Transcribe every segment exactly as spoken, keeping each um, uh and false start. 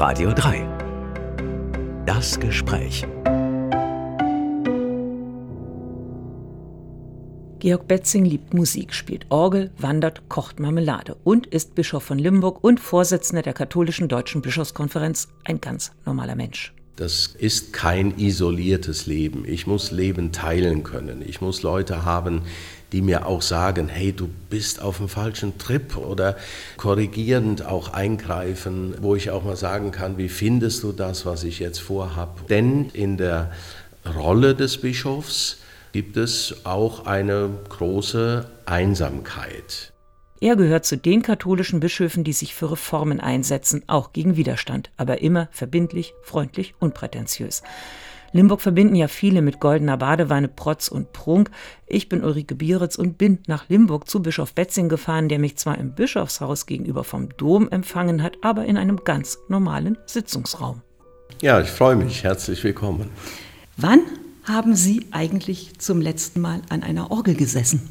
Radio drei. Das Gespräch. Georg Betzing liebt Musik, spielt Orgel, wandert, kocht Marmelade und ist Bischof von Limburg und Vorsitzender der katholischen Deutschen Bischofskonferenz, ein ganz normaler Mensch. Das ist kein isoliertes Leben. Ich muss Leben teilen können. Ich muss Leute haben, die mir auch sagen, hey, du bist auf dem falschen Trip, oder korrigierend auch eingreifen, wo ich auch mal sagen kann, wie findest du das, was ich jetzt vorhabe? Denn in der Rolle des Bischofs gibt es auch eine große Einsamkeit. Er gehört zu den katholischen Bischöfen, die sich für Reformen einsetzen, auch gegen Widerstand, aber immer verbindlich, freundlich, unprätentiös. Limburg verbinden ja viele mit goldener Badewanne, Protz und Prunk. Ich bin Ulrike Bieritz und bin nach Limburg zu Bischof Betzing gefahren, der mich zwar im Bischofshaus gegenüber vom Dom empfangen hat, aber in einem ganz normalen Sitzungsraum. Ja, ich freue mich. Herzlich willkommen. Wann haben Sie eigentlich zum letzten Mal an einer Orgel gesessen?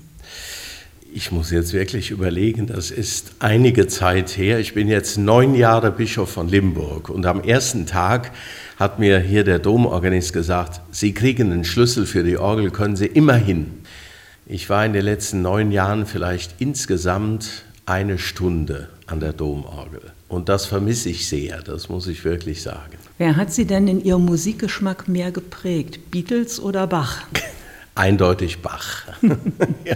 Ich muss jetzt wirklich überlegen, das ist einige Zeit her. Ich bin jetzt neun Jahre Bischof von Limburg und am ersten Tag hat mir hier der Domorganist gesagt, Sie kriegen einen Schlüssel für die Orgel, können Sie immer hin. Ich war in den letzten neun Jahren vielleicht insgesamt eine Stunde an der Domorgel und das vermisse ich sehr, das muss ich wirklich sagen. Wer hat Sie denn in Ihrem Musikgeschmack mehr geprägt, Beatles oder Bach? Eindeutig Bach. Ja.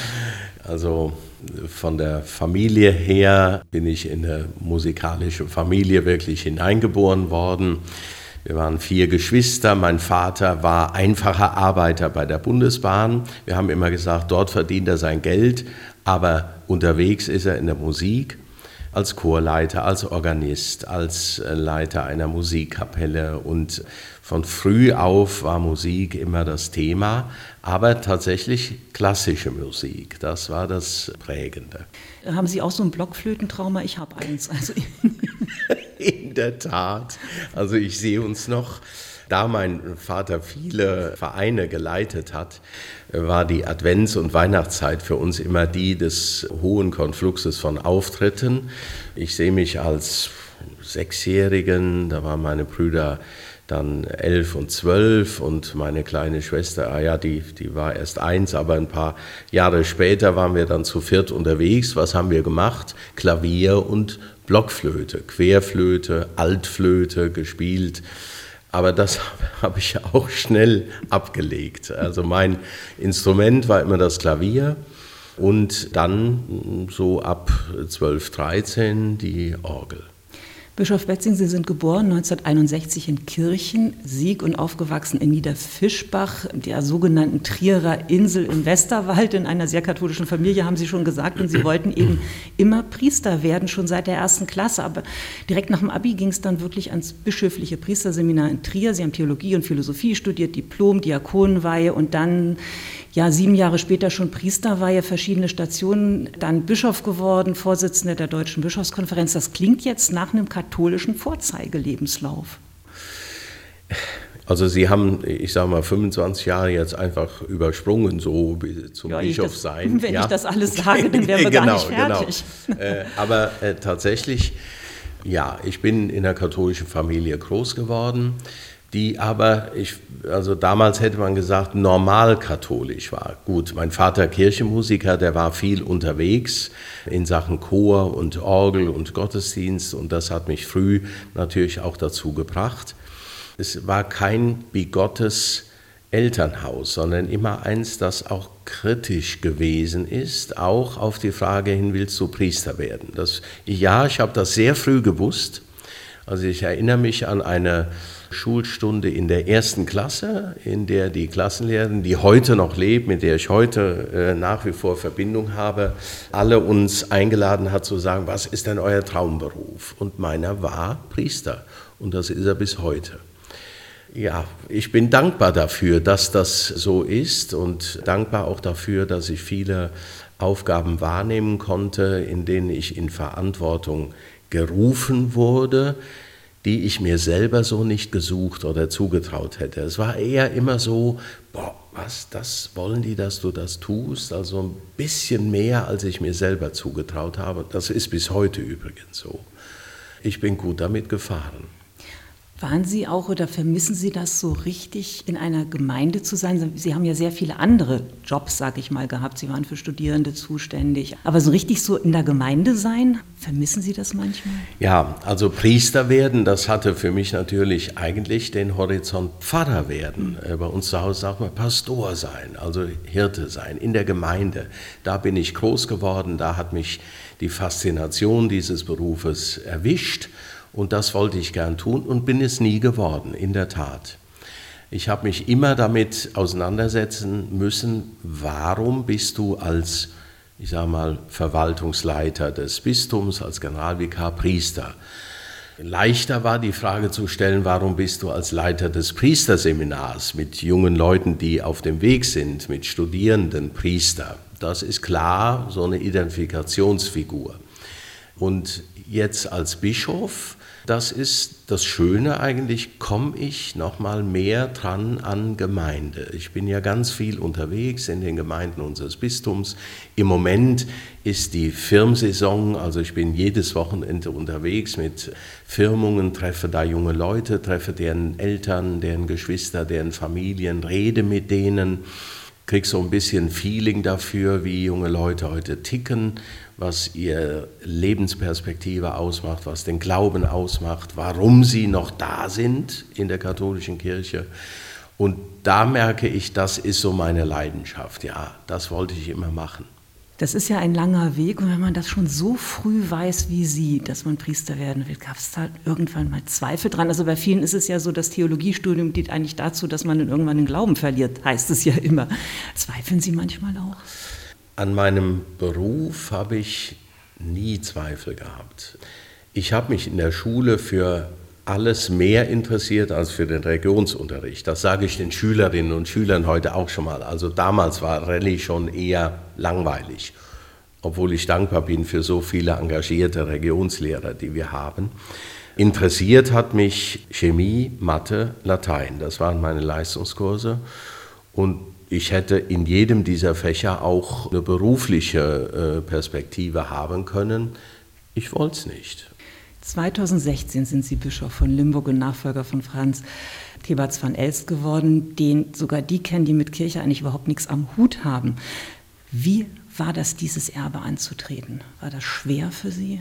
Also von der Familie her bin ich in eine musikalische Familie wirklich hineingeboren worden. Wir waren vier Geschwister. Mein Vater war einfacher Arbeiter bei der Bundesbahn. Wir haben immer gesagt, dort verdient er sein Geld, aber unterwegs ist er in der Musik. Als Chorleiter, als Organist, als Leiter einer Musikkapelle, und von früh auf war Musik immer das Thema, aber tatsächlich klassische Musik, das war das Prägende. Haben Sie auch so ein Blockflötentrauma? Ich habe eins. Also In der Tat, also ich sehe uns noch. Da mein Vater viele Vereine geleitet hat, war die Advents- und Weihnachtszeit für uns immer die des hohen Konfluxes von Auftritten. Ich sehe mich als Sechsjährigen, da waren meine Brüder dann elf und zwölf und meine kleine Schwester, ah ja, die, die war erst eins, aber ein paar Jahre später waren wir dann zu viert unterwegs. Was haben wir gemacht? Klavier und Blockflöte, Querflöte, Altflöte gespielt. Aber das habe ich auch schnell abgelegt. Also mein Instrument war immer das Klavier und dann so ab zwölf, dreizehn die Orgel. Bischof Betzing, Sie sind geboren neunzehnhunderteinundsechzig in Kirchen-Sieg und aufgewachsen in Niederfischbach, der sogenannten Trierer Insel im Westerwald. In einer sehr katholischen Familie, haben Sie schon gesagt, und Sie wollten eben immer Priester werden, schon seit der ersten Klasse. Aber direkt nach dem Abi ging es dann wirklich ans bischöfliche Priesterseminar in Trier. Sie haben Theologie und Philosophie studiert, Diplom, Diakonenweihe und dann ja sieben Jahre später schon Priesterweihe, verschiedene Stationen, dann Bischof geworden, Vorsitzender der Deutschen Bischofskonferenz. Das klingt jetzt nach einem katholischen Vorzeigelebenslauf. Also Sie haben, ich sage mal, fünfundzwanzig Jahre jetzt einfach übersprungen, so zum ja, Bischof das, sein. Wenn ja. ich das alles sage, dann wären wir genau, gar nicht fertig. Genau. Äh, aber äh, tatsächlich, ja, ich bin in einer katholischen Familie groß geworden, die aber, ich, also damals hätte man gesagt, normal katholisch war. Gut, mein Vater Kirchenmusiker, der war viel unterwegs in Sachen Chor und Orgel und Gottesdienst, und das hat mich früh natürlich auch dazu gebracht. Es war kein bigottes Elternhaus, sondern immer eins, das auch kritisch gewesen ist, auch auf die Frage hin, willst du Priester werden? Das, ja, ich habe das sehr früh gewusst. Also ich erinnere mich an eine Schulstunde in der ersten Klasse, in der die Klassenlehrerin, die heute noch lebt, mit der ich heute äh, nach wie vor Verbindung habe, alle uns eingeladen hat zu sagen, was ist denn euer Traumberuf? Und meiner war Priester, und das ist er bis heute. Ja, ich bin dankbar dafür, dass das so ist, und dankbar auch dafür, dass ich viele Aufgaben wahrnehmen konnte, in denen ich in Verantwortung gerufen wurde, die ich mir selber so nicht gesucht oder zugetraut hätte. Es war eher immer so, boah, was, das wollen die, dass du das tust? Also ein bisschen mehr, als ich mir selber zugetraut habe. Das ist bis heute übrigens so. ich bin gut damit gefahren. Waren Sie auch oder vermissen Sie das so richtig, in einer Gemeinde zu sein? Sie haben ja sehr viele andere Jobs, sag ich mal, gehabt. Sie waren für Studierende zuständig. Aber so richtig so in der Gemeinde sein, vermissen Sie das manchmal? Ja, also Priester werden, das hatte für mich natürlich eigentlich den Horizont Pfarrer werden. Mhm. Bei uns zu Hause sagt man Pastor sein, also Hirte sein, in der Gemeinde. Da bin ich groß geworden, da hat mich die Faszination dieses Berufes erwischt. Und das wollte ich gern tun und bin es nie geworden, in der Tat. Ich habe mich immer damit auseinandersetzen müssen, warum bist du als, ich sage mal, Verwaltungsleiter des Bistums, als Generalvikar Priester. Leichter war die Frage zu stellen, warum bist du als Leiter des Priesterseminars mit jungen Leuten, die auf dem Weg sind, mit Studierenden Priester. Das ist klar, so eine Identifikationsfigur. Und jetzt als Bischof, das ist das Schöne eigentlich, komme ich noch mal mehr dran an Gemeinde. Ich bin ja ganz viel unterwegs in den Gemeinden unseres Bistums. Im Moment ist die Firmsaison, also ich bin jedes Wochenende unterwegs mit Firmungen, treffe da junge Leute, treffe deren Eltern, deren Geschwister, deren Familien, rede mit denen, kriege so ein bisschen Feeling dafür, wie junge Leute heute ticken, was ihre Lebensperspektive ausmacht, was den Glauben ausmacht, warum sie noch da sind in der katholischen Kirche. Und da merke ich, das ist so meine Leidenschaft. Ja, das wollte ich immer machen. Das ist ja ein langer Weg und wenn man das schon so früh weiß wie Sie, dass man Priester werden will, gab es da irgendwann mal Zweifel dran? Also bei vielen ist es ja so, das Theologiestudium dient eigentlich dazu, dass man dann irgendwann den Glauben verliert, heißt es ja immer. Zweifeln Sie manchmal auch? An meinem Beruf habe ich nie Zweifel gehabt. Ich habe mich in der Schule für alles mehr interessiert als für den Religionsunterricht. Das sage ich den Schülerinnen und Schülern heute auch schon mal. Also damals war Rallye schon eher langweilig, obwohl ich dankbar bin für so viele engagierte Religionslehrer, die wir haben. Interessiert hat mich Chemie, Mathe, Latein. Das waren meine Leistungskurse und ich hätte in jedem dieser Fächer auch eine berufliche Perspektive haben können. Ich wollte es nicht. zweitausendsechzehn sind Sie Bischof von Limburg und Nachfolger von Franz Thebarts van Elst geworden, den sogar die kennen, die mit Kirche eigentlich überhaupt nichts am Hut haben. Wie war das, dieses Erbe anzutreten? War das schwer für Sie?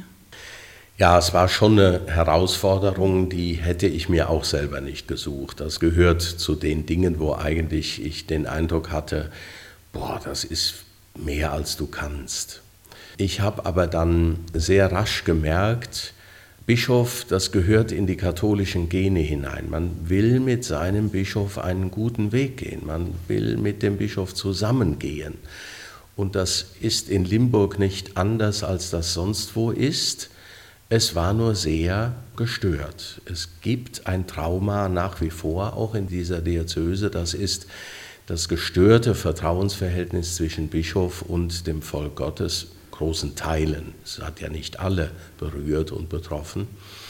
Ja, es war schon eine Herausforderung, die hätte ich mir auch selber nicht gesucht. Das gehört zu den Dingen, wo eigentlich ich den Eindruck hatte, boah, das ist mehr als du kannst. Ich habe aber dann sehr rasch gemerkt, Bischof, das gehört in die katholischen Gene hinein. Man will mit seinem Bischof einen guten Weg gehen. Man will mit dem Bischof zusammengehen. Und das ist in Limburg nicht anders, als das sonst wo ist. Es war nur sehr gestört. Es gibt ein Trauma nach wie vor, auch in dieser Diözese. Das ist das gestörte Vertrauensverhältnis zwischen Bischof und dem Volk Gottes, großen Teilen. Es hat ja nicht alle berührt und betroffen.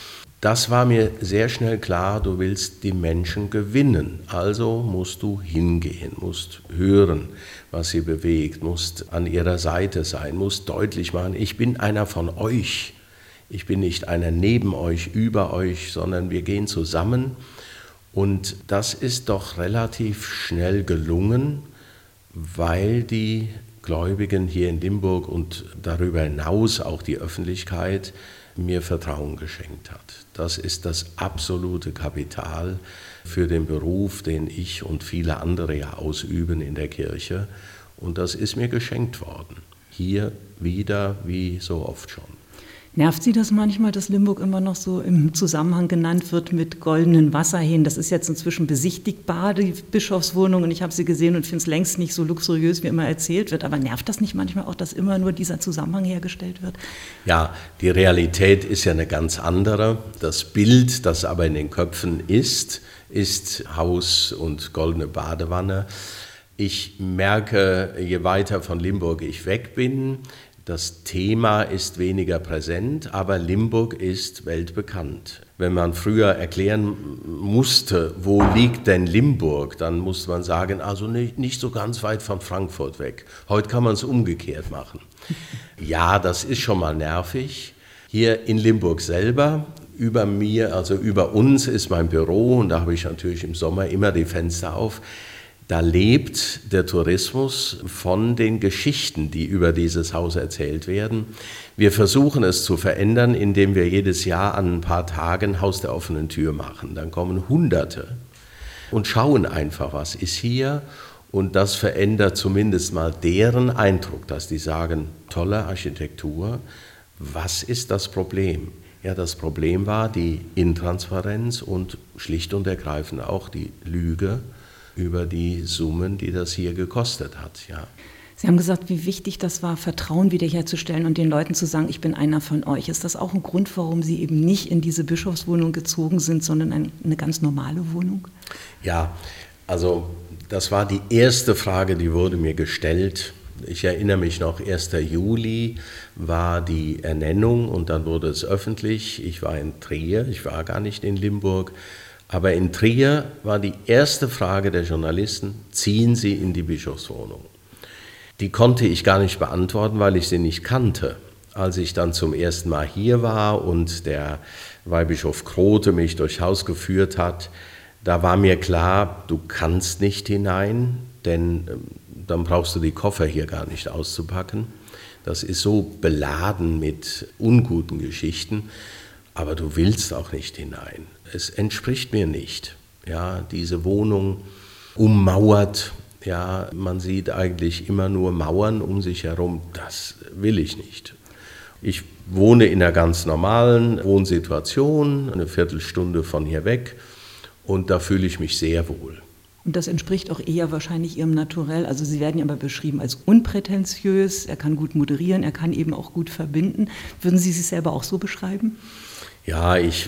Das war mir sehr schnell klar, du willst die Menschen gewinnen. Also musst du hingehen, musst hören, was sie bewegt, musst an ihrer Seite sein, musst deutlich machen, ich bin einer von euch. Ich bin nicht einer neben euch, über euch, sondern wir gehen zusammen. Und das ist doch relativ schnell gelungen, weil die Gläubigen hier in Limburg und darüber hinaus auch die Öffentlichkeit mir Vertrauen geschenkt hat. Das ist das absolute Kapital für den Beruf, den ich und viele andere ja ausüben in der Kirche. Und das ist mir geschenkt worden. Hier wieder wie so oft schon. Nervt Sie das manchmal, dass Limburg immer noch so im Zusammenhang genannt wird mit goldenen Wasserhähnen? Das ist jetzt inzwischen besichtigbar, die Bischofswohnung, und ich habe sie gesehen und finde es längst nicht so luxuriös, wie immer erzählt wird. Aber nervt das nicht manchmal auch, dass immer nur dieser Zusammenhang hergestellt wird? Ja, die Realität ist ja eine ganz andere. Das Bild, das aber in den Köpfen ist, ist Haus und goldene Badewanne. Ich merke, je weiter von Limburg ich weg bin, das Thema ist weniger präsent, aber Limburg ist weltbekannt. Wenn man früher erklären musste, wo liegt denn Limburg, dann musste man sagen, also nicht, nicht so ganz weit von Frankfurt weg. Heute kann man es umgekehrt machen. Ja, das ist schon mal nervig. Hier in Limburg selber über mir, also über uns ist mein Büro und da habe ich natürlich im Sommer immer die Fenster auf. Da lebt der Tourismus von den Geschichten, die über dieses Haus erzählt werden. Wir versuchen es zu verändern, indem wir jedes Jahr an ein paar Tagen Haus der offenen Tür machen. Dann kommen Hunderte und schauen einfach, was ist hier. Und das verändert zumindest mal deren Eindruck, dass die sagen, tolle Architektur, was ist das Problem? Ja, das Problem war die Intransparenz und schlicht und ergreifend auch die Lüge über die Summen, die das hier gekostet hat. Ja. Sie haben gesagt, wie wichtig das war, Vertrauen wiederherzustellen und den Leuten zu sagen, ich bin einer von euch. Ist das auch ein Grund, warum Sie eben nicht in diese Bischofswohnung gezogen sind, sondern ein, eine ganz normale Wohnung? Ja, also das war die erste Frage, die wurde mir gestellt. Ich erinnere mich noch, erster Juli war die Ernennung und dann wurde es öffentlich. Ich war in Trier, ich war gar nicht in Limburg. Aber in Trier war die erste Frage der Journalisten, ziehen Sie in die Bischofswohnung? Die konnte ich gar nicht beantworten, weil ich sie nicht kannte. Als ich dann zum ersten Mal hier war und der Weihbischof Grote mich durchs Haus geführt hat, da war mir klar, du kannst nicht hinein, denn dann brauchst du die Koffer hier gar nicht auszupacken. Das ist so beladen mit unguten Geschichten, aber du willst auch nicht hinein. Es entspricht mir nicht. Ja, diese Wohnung ummauert, ja, man sieht eigentlich immer nur Mauern um sich herum, das will ich nicht. Ich wohne in einer ganz normalen Wohnsituation, eine Viertelstunde von hier weg und da fühle ich mich sehr wohl. Und das entspricht auch eher wahrscheinlich Ihrem Naturell. Also Sie werden ja immer beschrieben als unprätentiös, er kann gut moderieren, er kann eben auch gut verbinden. Würden Sie sich selber auch so beschreiben? Ja, ich,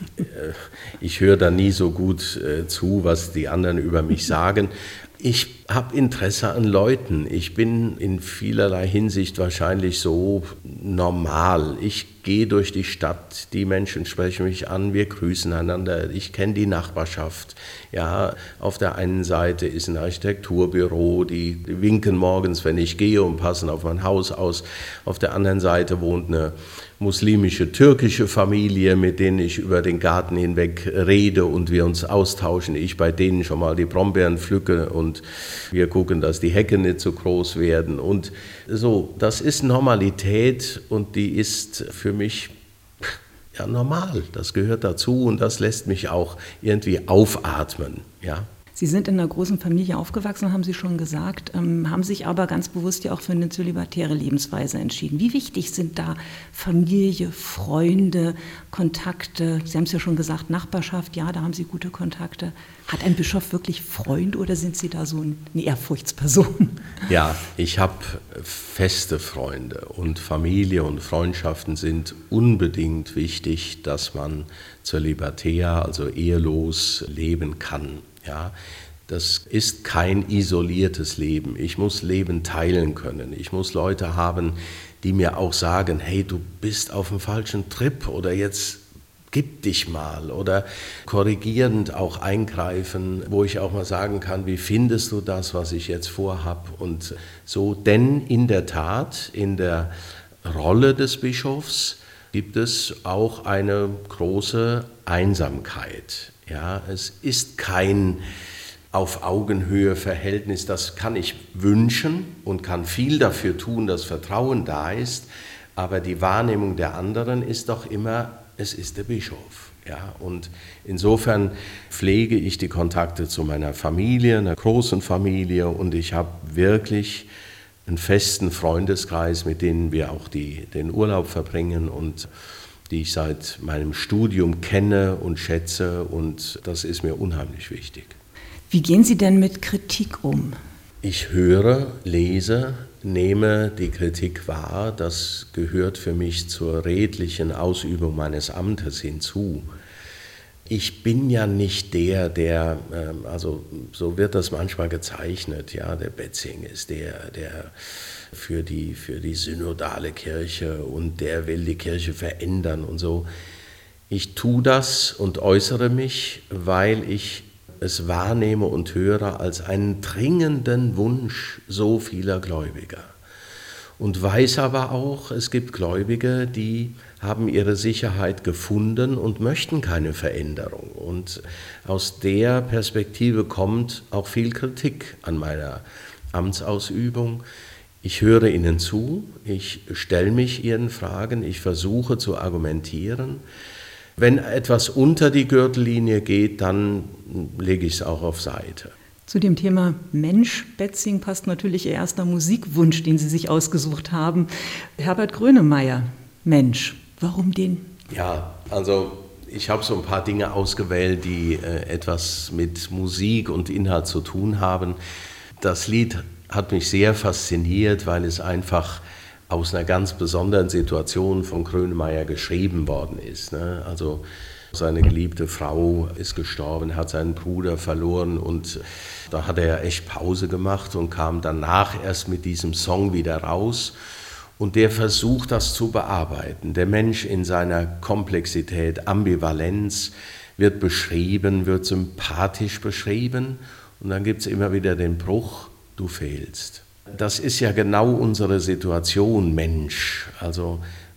ich höre da nie so gut äh, zu, was die anderen über mich sagen. Ich habe Interesse an Leuten. Ich bin in vielerlei Hinsicht wahrscheinlich so normal. Ich gehe durch die Stadt, die Menschen sprechen mich an, wir grüßen einander. Ich kenne die Nachbarschaft. Ja, auf der einen Seite ist ein Architekturbüro, die winken morgens, wenn ich gehe und passen auf mein Haus aus. Auf der anderen Seite wohnt eine muslimische, türkische Familie, mit denen ich über den Garten hinweg rede und wir uns austauschen. Ich bei denen schon mal die Brombeeren pflücke und wir gucken, dass die Hecke nicht zu groß werden. Und so, das ist Normalität und die ist für mich ja normal. Das gehört dazu und das lässt mich auch irgendwie aufatmen, ja. Sie sind in einer großen Familie aufgewachsen, haben Sie schon gesagt, ähm, haben sich aber ganz bewusst ja auch für eine zölibatäre Lebensweise entschieden. Wie wichtig sind da Familie, Freunde, Kontakte? Sie haben es ja schon gesagt, Nachbarschaft, ja, da haben Sie gute Kontakte. Hat ein Bischof wirklich Freunde oder sind Sie da so eine Ehrfurchtsperson? Ja, ich habe feste Freunde und Familie und Freundschaften sind unbedingt wichtig, dass man zölibatär, also ehelos leben kann. Ja, das ist kein isoliertes Leben. Ich muss Leben teilen können. Ich muss Leute haben, die mir auch sagen, hey, du bist auf dem falschen Trip oder jetzt gib dich mal oder korrigierend auch eingreifen, wo ich auch mal sagen kann, wie findest du das, was ich jetzt vorhab und so. Denn in der Tat, in der Rolle des Bischofs gibt es auch eine große Einsamkeit. Ja, es ist kein auf Augenhöhe Verhältnis, das kann ich wünschen und kann viel dafür tun, dass Vertrauen da ist, aber die Wahrnehmung der anderen ist doch immer, es ist der Bischof. Ja, und insofern pflege ich die Kontakte zu meiner Familie, einer großen Familie und ich habe wirklich einen festen Freundeskreis, mit denen wir auch die, den Urlaub verbringen und die ich seit meinem Studium kenne und schätze und das ist mir unheimlich wichtig. Wie gehen Sie denn mit Kritik um? Ich höre, lese, nehme die Kritik wahr, das gehört für mich zur redlichen Ausübung meines Amtes hinzu. Ich bin ja nicht der, der, also so wird das manchmal gezeichnet, ja, der Betzing ist der, der für die, für die synodale Kirche und der will die Kirche verändern und so. Ich tue das und äußere mich, weil ich es wahrnehme und höre als einen dringenden Wunsch so vieler Gläubiger. und weiß aber auch, es gibt Gläubige, die haben ihre Sicherheit gefunden und möchten keine Veränderung. Und aus der Perspektive kommt auch viel Kritik an meiner Amtsausübung. Ich höre ihnen zu, ich stelle mich ihren Fragen, ich versuche zu argumentieren. Wenn etwas unter die Gürtellinie geht, dann lege ich es auch auf Seite. Zu dem Thema Mensch, Betzing, passt natürlich Ihr erster Musikwunsch, den Sie sich ausgesucht haben. Herbert Grönemeyer, Mensch, warum den? Ja, also ich habe so ein paar Dinge ausgewählt, die äh, etwas mit Musik und Inhalt zu tun haben. Das Lied hat mich sehr fasziniert, weil es einfach aus einer ganz besonderen Situation von Grönemeyer geschrieben worden ist. Ne? Also seine geliebte Frau ist gestorben, hat seinen Bruder verloren und da hat er echt Pause gemacht und kam danach erst mit diesem Song wieder raus. Und der versucht, das zu bearbeiten. Der Mensch in seiner Komplexität, Ambivalenz wird beschrieben, wird sympathisch beschrieben und dann gibt es immer wieder den Bruch, du fehlst. Das ist ja genau unsere Situation, Mensch. Also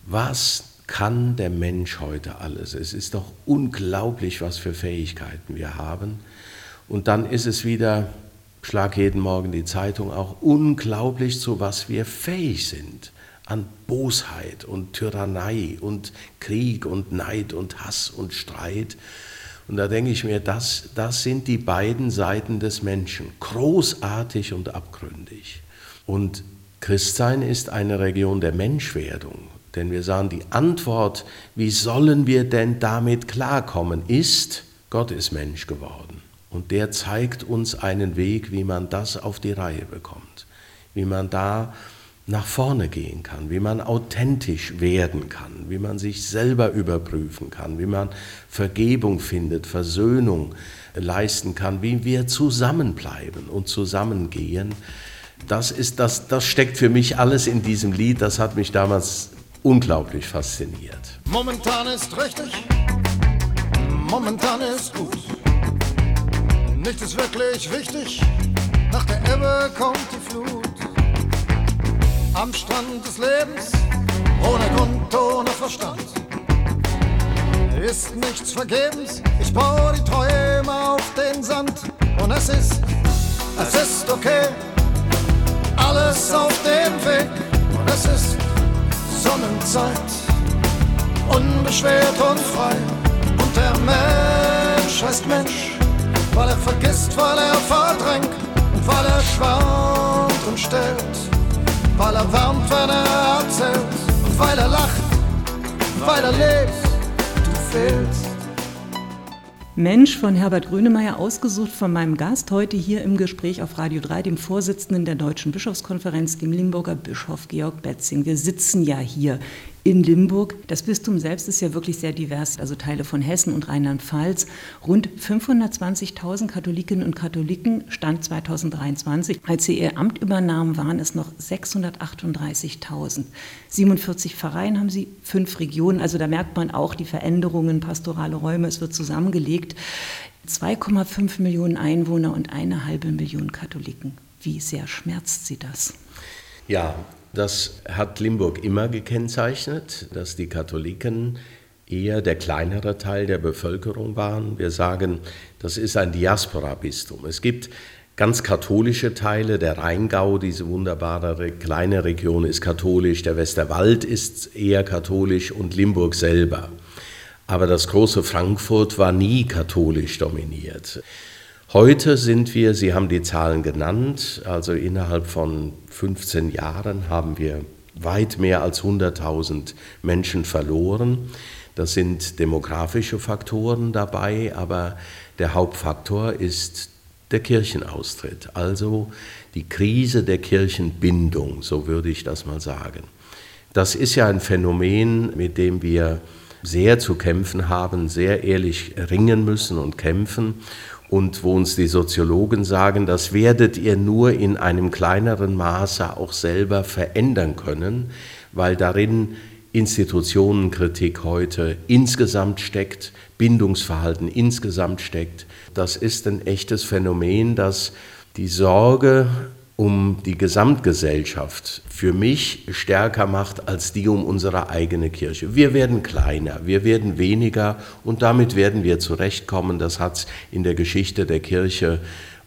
was kann der Mensch heute alles? Es ist doch unglaublich, was für Fähigkeiten wir haben. Und dann ist es wieder, schlag jeden Morgen die Zeitung auch, unglaublich, zu was wir fähig sind. An Bosheit und Tyrannei und Krieg und Neid und Hass und Streit. Und da denke ich mir, das, das sind die beiden Seiten des Menschen, großartig und abgründig. Und Christsein ist eine Region der Menschwerdung, denn wir sagen, die Antwort, wie sollen wir denn damit klarkommen, ist, Gott ist Mensch geworden. Und der zeigt uns einen Weg, wie man das auf die Reihe bekommt, wie man da nach vorne gehen kann, wie man authentisch werden kann, wie man sich selber überprüfen kann, wie man Vergebung findet, Versöhnung leisten kann, wie wir zusammenbleiben und zusammengehen. Das ist, das, das steckt für mich alles in diesem Lied, das hat mich damals unglaublich fasziniert. Momentan ist richtig, momentan ist gut. Nichts ist wirklich wichtig, nach der Ebbe kommt die Flut. Am Strand des Lebens, ohne Grund, ohne Verstand, ist nichts vergebens, ich baue die Träume auf den Sand. Und es ist, es ist okay, alles auf dem Weg. Und es ist Sonnenzeit, unbeschwert und frei. Und der Mensch heißt Mensch, weil er vergisst, weil er verdrängt und weil er schwant und stellt, weil er wärmt, wenn er erzählt und weil er lacht, weil er lebt, du fehlst. Mensch von Herbert Grönemeyer, ausgesucht von meinem Gast heute hier im Gespräch auf Radio drei, dem Vorsitzenden der Deutschen Bischofskonferenz, dem Limburger Bischof Georg Betzing. Wir sitzen ja hier in Limburg. Das Bistum selbst ist ja wirklich sehr divers, also Teile von Hessen und Rheinland-Pfalz. Rund fünfhundertzwanzigtausend Katholikinnen und Katholiken, Stand zweitausenddreiundzwanzig. Als sie ihr Amt übernahmen, waren es noch sechshundertachtunddreißigtausend. siebenundvierzig Pfarreien haben sie, fünf Regionen. Also da merkt man auch die Veränderungen, pastorale Räume, es wird zusammengelegt. zwei Komma fünf Millionen Einwohner und eine halbe Million Katholiken. Wie sehr schmerzt Sie das? Ja, das hat Limburg immer gekennzeichnet, dass die Katholiken eher der kleinere Teil der Bevölkerung waren. Wir sagen, das ist ein Diaspora-Bistum. Es gibt ganz katholische Teile, der Rheingau, diese wunderbare kleine Region ist katholisch, der Westerwald ist eher katholisch und Limburg selber. Aber das große Frankfurt war nie katholisch dominiert. Heute sind wir, Sie haben die Zahlen genannt, also innerhalb von fünfzehn Jahren haben wir weit mehr als hunderttausend Menschen verloren. Das sind demografische Faktoren dabei, aber der Hauptfaktor ist der Kirchenaustritt, also die Krise der Kirchenbindung, so würde ich das mal sagen. Das ist ja ein Phänomen, mit dem wir sehr zu kämpfen haben, sehr ehrlich ringen müssen und kämpfen. Und wo uns die Soziologen sagen, das werdet ihr nur in einem kleineren Maße auch selber verändern können, weil darin Institutionenkritik heute insgesamt steckt, Bindungsverhalten insgesamt steckt. Das ist ein echtes Phänomen, das die Sorge um die Gesamtgesellschaft für mich stärker macht als die um unsere eigene Kirche. Wir werden kleiner, wir werden weniger und damit werden wir zurechtkommen. Das hat es in der Geschichte der Kirche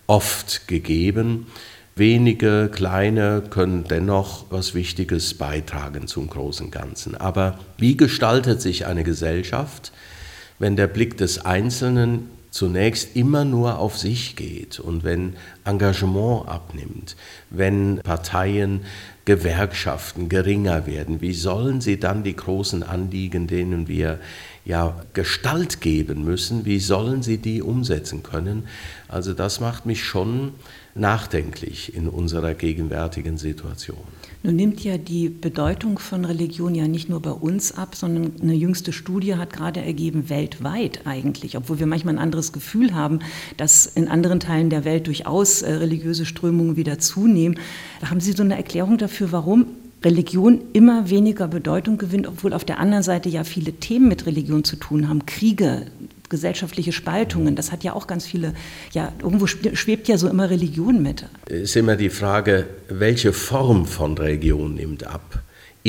oft gegeben. Wenige kleine können dennoch was Wichtiges beitragen zum großen Ganzen. Aber wie gestaltet sich eine Gesellschaft, wenn der Blick des Einzelnen zunächst immer nur auf sich geht und wenn Engagement abnimmt, wenn Parteien, Gewerkschaften geringer werden? Wie sollen sie dann die großen Anliegen, denen wir ja Gestalt geben müssen, wie sollen sie die umsetzen können? Also das macht mich schon nachdenklich in unserer gegenwärtigen Situation. Nun nimmt ja die Bedeutung von Religion ja nicht nur bei uns ab, sondern eine jüngste Studie hat gerade ergeben, weltweit eigentlich, obwohl wir manchmal ein anderes Gefühl haben, dass in anderen Teilen der Welt durchaus äh, religiöse Strömungen wieder zunehmen. Haben Sie so eine Erklärung dafür, warum Religion immer weniger Bedeutung gewinnt, obwohl auf der anderen Seite ja viele Themen mit Religion zu tun haben, Kriege, gesellschaftliche Spaltungen, das hat ja auch ganz viele, ja, irgendwo schwebt ja so immer Religion mit. Es ist immer die Frage, welche Form von Religion nimmt ab?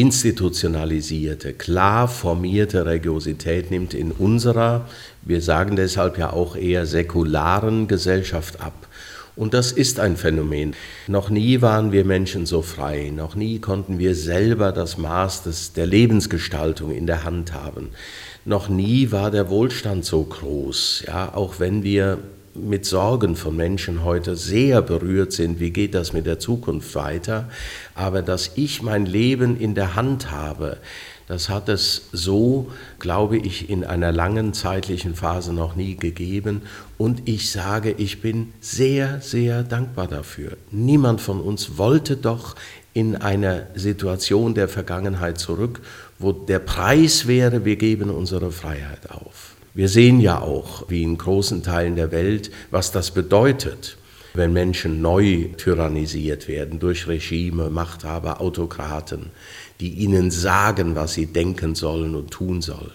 Institutionalisierte, klar formierte Religiosität nimmt in unserer, wir sagen deshalb ja auch eher säkularen Gesellschaft ab. Und das ist ein Phänomen. Noch nie waren wir Menschen so frei, noch nie konnten wir selber das Maß des, der Lebensgestaltung in der Hand haben. Noch nie war der Wohlstand so groß, ja, auch wenn wir mit Sorgen von Menschen heute sehr berührt sind, wie geht das mit der Zukunft weiter, aber dass ich mein Leben in der Hand habe, das hat es so, glaube ich, in einer langen zeitlichen Phase noch nie gegeben. Und ich sage, ich bin sehr, sehr dankbar dafür. Niemand von uns wollte doch in eine Situation der Vergangenheit zurück, wo der Preis wäre, wir geben unsere Freiheit auf. Wir sehen ja auch, wie in großen Teilen der Welt, was das bedeutet, wenn Menschen neu tyrannisiert werden durch Regime, Machthaber, Autokraten, die ihnen sagen, was sie denken sollen und tun sollen.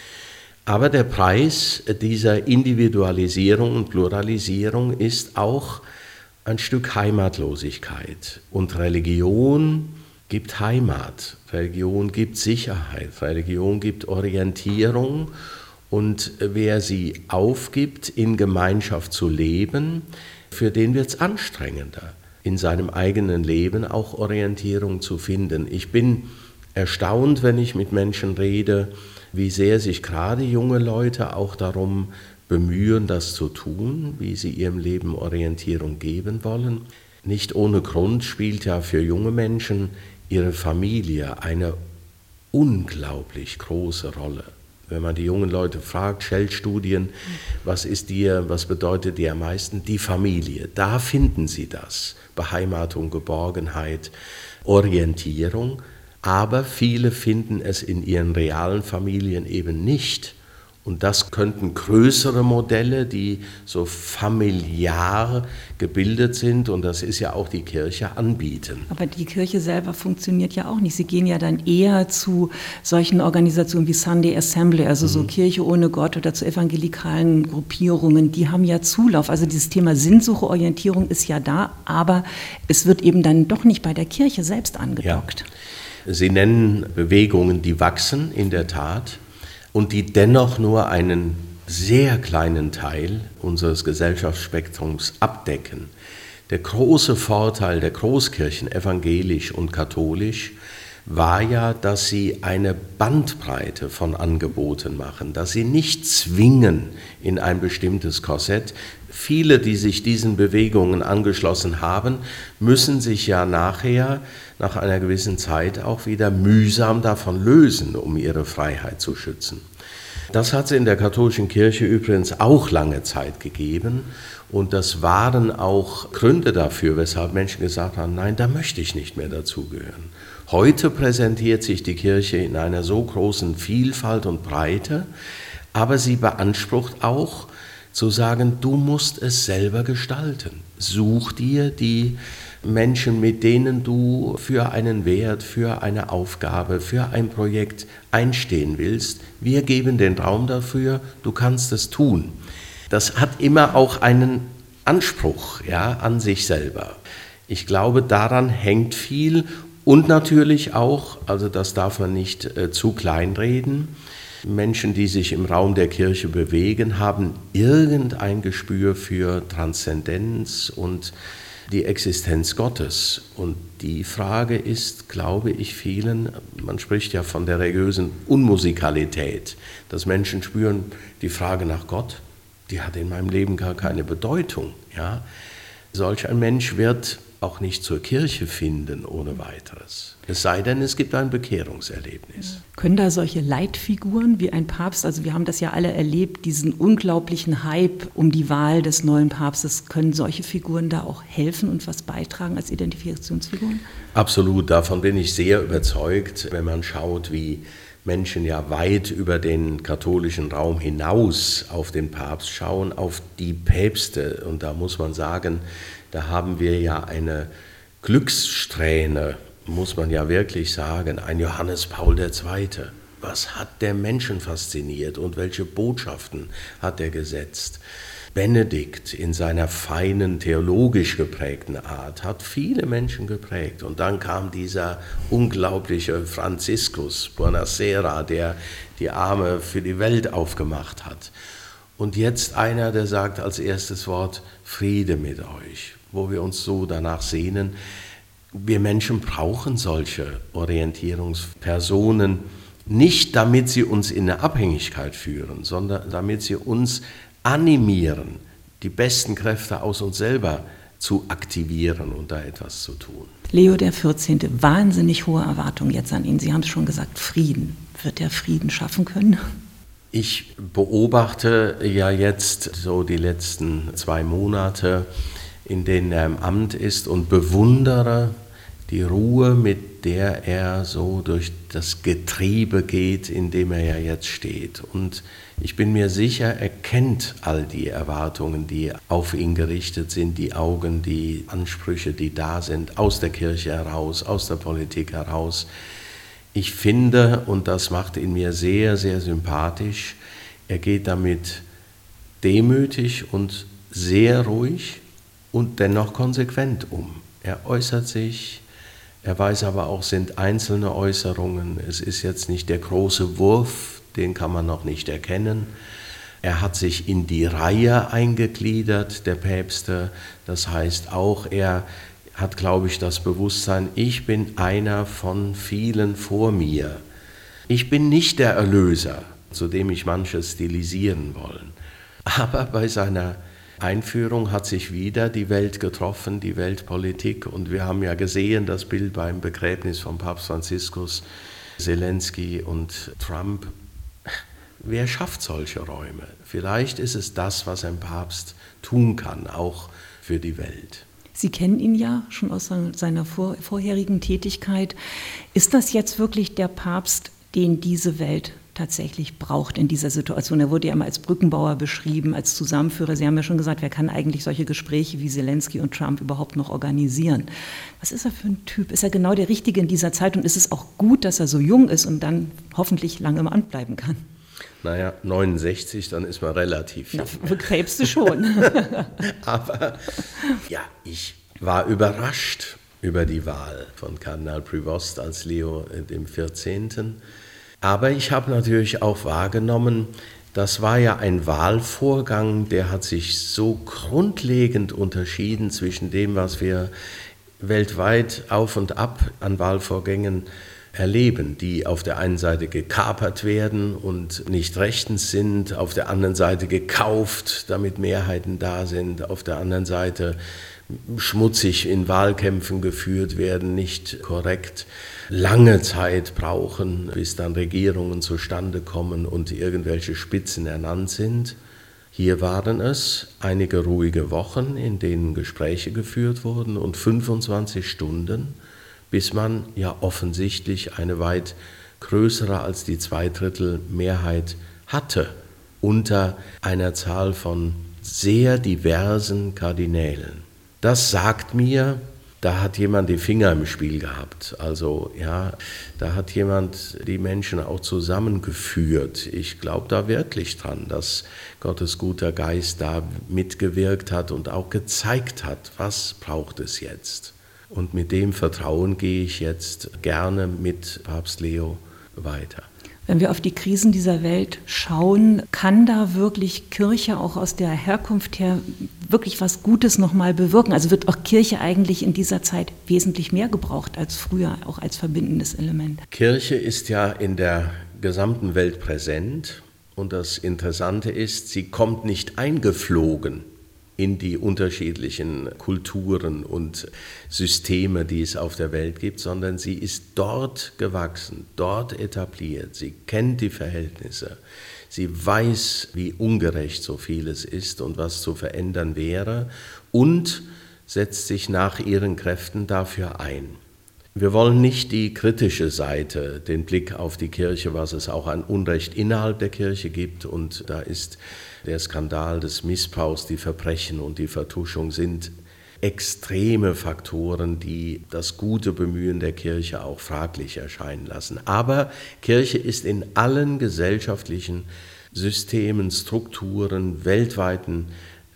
Aber der Preis dieser Individualisierung und Pluralisierung ist auch ein Stück Heimatlosigkeit. Und Religion gibt Heimat, Religion gibt Sicherheit, Religion gibt Orientierung. Und wer sie aufgibt, in Gemeinschaft zu leben, für den wird es anstrengender, in seinem eigenen Leben auch Orientierung zu finden. Ich bin erstaunt, wenn ich mit Menschen rede, wie sehr sich gerade junge Leute auch darum bemühen, das zu tun, wie sie ihrem Leben Orientierung geben wollen. Nicht ohne Grund spielt ja für junge Menschen ihre Familie eine unglaublich große Rolle. Wenn man die jungen Leute fragt, Shell-Studien, was ist dir, was bedeutet dir am meisten? Die Familie, da finden sie das. Beheimatung, Geborgenheit, Orientierung. Aber viele finden es in ihren realen Familien eben nicht. Und das könnten größere Modelle, die so familiar gebildet sind, und das ist ja auch die Kirche, anbieten. Aber die Kirche selber funktioniert ja auch nicht. Sie gehen ja dann eher zu solchen Organisationen wie Sunday Assembly, also so mhm. Kirche ohne Gott, oder zu evangelikalen Gruppierungen. Die haben ja Zulauf. Also dieses Thema Sinnsuche, Orientierung ist ja da, aber es wird eben dann doch nicht bei der Kirche selbst angedockt. Ja. Sie nennen Bewegungen, die wachsen, in der Tat, und die dennoch nur einen sehr kleinen Teil unseres Gesellschaftsspektrums abdecken. Der große Vorteil der Großkirchen, evangelisch und katholisch, war ja, dass sie eine Bandbreite von Angeboten machen, dass sie nicht zwingen in ein bestimmtes Korsett. Viele, die sich diesen Bewegungen angeschlossen haben, müssen sich ja nachher, nach einer gewissen Zeit, auch wieder mühsam davon lösen, um ihre Freiheit zu schützen. Das hat es in der katholischen Kirche übrigens auch lange Zeit gegeben. Und das waren auch Gründe dafür, weshalb Menschen gesagt haben, nein, da möchte ich nicht mehr dazugehören. Heute präsentiert sich die Kirche in einer so großen Vielfalt und Breite, aber sie beansprucht auch zu sagen, du musst es selber gestalten. Such dir die Menschen, mit denen du für einen Wert, für eine Aufgabe, für ein Projekt einstehen willst. Wir geben den Raum dafür, du kannst es tun. Das hat immer auch einen Anspruch, ja, an sich selber. Ich glaube, daran hängt viel und natürlich auch, also das darf man nicht äh, zu kleinreden, Menschen, die sich im Raum der Kirche bewegen, haben irgendein Gespür für Transzendenz und die Existenz Gottes. Und die Frage ist, glaube ich, vielen, man spricht ja von der religiösen Unmusikalität, dass Menschen spüren, die Frage nach Gott, die hat in meinem Leben gar keine Bedeutung. Ja? Solch ein Mensch wird auch nicht zur Kirche finden ohne weiteres. Es sei denn, es gibt ein Bekehrungserlebnis. Können da solche Leitfiguren wie ein Papst, also wir haben das ja alle erlebt, diesen unglaublichen Hype um die Wahl des neuen Papstes, können solche Figuren da auch helfen und was beitragen als Identifikationsfiguren? Absolut, davon bin ich sehr überzeugt, wenn man schaut, wie Menschen ja weit über den katholischen Raum hinaus auf den Papst schauen, auf die Päpste. Und da muss man sagen, da haben wir ja eine Glückssträhne, muss man ja wirklich sagen, ein Johannes Paul der Zweite. Was hat der Menschen fasziniert und welche Botschaften hat er gesetzt? Benedikt in seiner feinen, theologisch geprägten Art hat viele Menschen geprägt. Und dann kam dieser unglaubliche Franziskus Buonasera, der die Arme für die Welt aufgemacht hat. Und jetzt einer, der sagt als erstes Wort Friede mit euch, wo wir uns so danach sehnen. Wir Menschen brauchen solche Orientierungspersonen, nicht damit sie uns in eine Abhängigkeit führen, sondern damit sie uns animieren, die besten Kräfte aus uns selber zu aktivieren und da etwas zu tun. Leo der vierzehnte, wahnsinnig hohe Erwartungen jetzt an ihn. Sie haben es schon gesagt, Frieden. Wird er Frieden schaffen können? Ich beobachte ja jetzt so die letzten zwei Monate, in denen er im Amt ist und bewundere die Ruhe, mit der er so durch das Getriebe geht, in dem er ja jetzt steht. Und ich bin mir sicher, er kennt all die Erwartungen, die auf ihn gerichtet sind, die Augen, die Ansprüche, die da sind, aus der Kirche heraus, aus der Politik heraus. Ich finde, und das macht ihn mir sehr, sehr sympathisch, er geht damit demütig und sehr ruhig und dennoch konsequent um. Er äußert sich, er weiß aber auch, es sind einzelne Äußerungen, es ist jetzt nicht der große Wurf, den kann man noch nicht erkennen. Er hat sich in die Reihe eingegliedert, der Päpste, das heißt auch, er hat, glaube ich, das Bewusstsein, ich bin einer von vielen vor mir. Ich bin nicht der Erlöser, zu dem ich manches stilisieren wollen. Aber bei seiner Einführung hat sich wieder die Welt getroffen, die Weltpolitik. Und wir haben ja gesehen, das Bild beim Begräbnis von Papst Franziskus, Zelensky und Trump. Wer schafft solche Räume? Vielleicht ist es das, was ein Papst tun kann, auch für die Welt. Sie kennen ihn ja schon aus seiner vor, vorherigen Tätigkeit. Ist das jetzt wirklich der Papst, den diese Welt tatsächlich braucht in dieser Situation? Er wurde ja immer als Brückenbauer beschrieben, als Zusammenführer. Sie haben ja schon gesagt, wer kann eigentlich solche Gespräche wie Zelensky und Trump überhaupt noch organisieren? Was ist er für ein Typ? Ist er genau der Richtige in dieser Zeit? Und ist es auch gut, dass er so jung ist und dann hoffentlich lange im Amt bleiben kann? Naja, neunundsechzig, dann ist man relativ jung. Na, Päpste schon. Aber ja, ich war überrascht über die Wahl von Kardinal Prevost als Leo dem vierzehnten. Aber ich habe natürlich auch wahrgenommen, das war ja ein Wahlvorgang, der hat sich so grundlegend unterschieden zwischen dem, was wir weltweit auf und ab an Wahlvorgängen erleben, die auf der einen Seite gekapert werden und nicht rechtens sind, auf der anderen Seite gekauft, damit Mehrheiten da sind, auf der anderen Seite schmutzig in Wahlkämpfen geführt werden, nicht korrekt, lange Zeit brauchen, bis dann Regierungen zustande kommen und irgendwelche Spitzen ernannt sind. Hier waren es einige ruhige Wochen, in denen Gespräche geführt wurden und fünfundzwanzig Stunden, bis man ja offensichtlich eine weit größere als die Zweidrittelmehrheit hatte, unter einer Zahl von sehr diversen Kardinälen. Das sagt mir, da hat jemand die Finger im Spiel gehabt. Also ja, da hat jemand die Menschen auch zusammengeführt. Ich glaube da wirklich dran, dass Gottes guter Geist da mitgewirkt hat und auch gezeigt hat, was braucht es jetzt. Und mit dem Vertrauen gehe ich jetzt gerne mit Papst Leo weiter. Wenn wir auf die Krisen dieser Welt schauen, kann da wirklich Kirche auch aus der Herkunft her wirklich was Gutes nochmal bewirken? Also wird auch Kirche eigentlich in dieser Zeit wesentlich mehr gebraucht als früher, auch als verbindendes Element? Kirche ist ja in der gesamten Welt präsent und das Interessante ist, sie kommt nicht eingeflogen in die unterschiedlichen Kulturen und Systeme, die es auf der Welt gibt, sondern sie ist dort gewachsen, dort etabliert. Sie kennt die Verhältnisse. Sie weiß, wie ungerecht so vieles ist und was zu verändern wäre und setzt sich nach ihren Kräften dafür ein. Wir wollen nicht die kritische Seite, den Blick auf die Kirche, was es auch an Unrecht innerhalb der Kirche gibt. Und da ist der Skandal des Missbrauchs, die Verbrechen und die Vertuschung sind extreme Faktoren, die das gute Bemühen der Kirche auch fraglich erscheinen lassen. Aber Kirche ist in allen gesellschaftlichen Systemen, Strukturen, weltweiten